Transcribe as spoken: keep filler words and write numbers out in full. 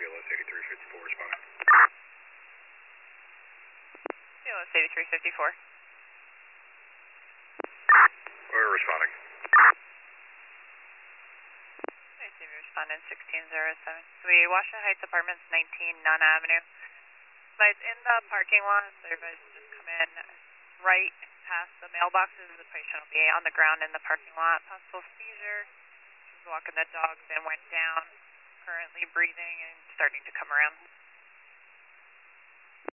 B L S eighty-three fifty-four responding. B L S eighty-three fifty-four. We're responding. I see we responded sixteen oh seven. So we Washington Heights Apartments, nineteen Nunn Avenue. But in the parking lot, everybody's just come in right past the mailboxes. The patient will be on the ground in the parking lot. Possible seizure. She's walking the dog, then went down. Currently breathing and starting to come around.